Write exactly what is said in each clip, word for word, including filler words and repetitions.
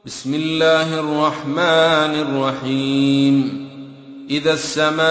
بسم الله الرحمن الرحيم. إذا السماء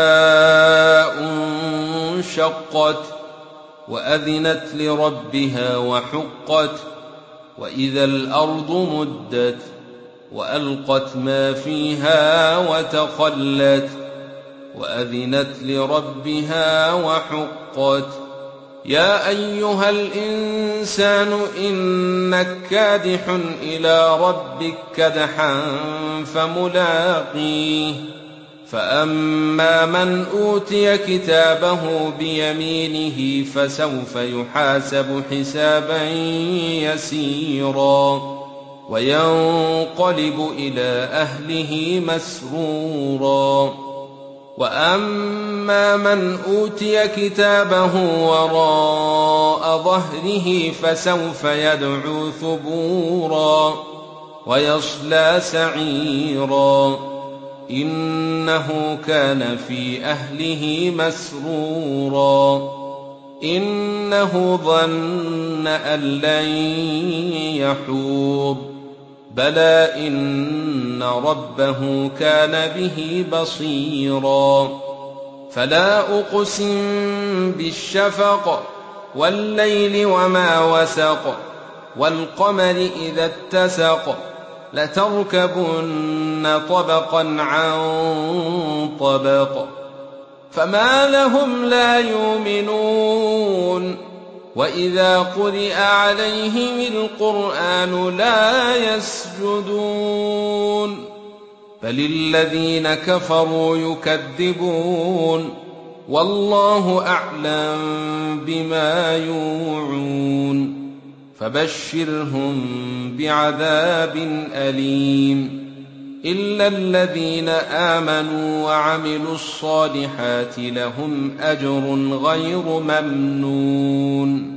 انشقت وأذنت لربها وحقت وإذا الأرض مدت وألقت ما فيها وتخلت وأذنت لربها وحقت. يا أيها الإنسان إنك كادح إلى ربك كدحا فملاقيه. فأما من أوتي كتابه بيمينه فسوف يحاسب حسابا يسيرا وينقلب إلى أهله مسرورا. وأما من أوتي كتابه وراء ظهره فسوف يدعو ثبورا ويصلى سعيرا إنه كان في أهله مسرورا إنه ظن أن لن يحور بلى إن ربه كان به بصيرا. فلا أقسم بالشفق والليل وما وسق والقمر إذا اتسق لتركبن طبقا عن طبق فما لهم لا يؤمنون وإذا قرئ عليهم القرآن لا يسجدون بل الذين كفروا يكذبون والله أعلم بما يوعون فبشرهم بعذاب أليم إلا الذين آمنوا وعملوا الصالحات لهم أجر غير ممنون.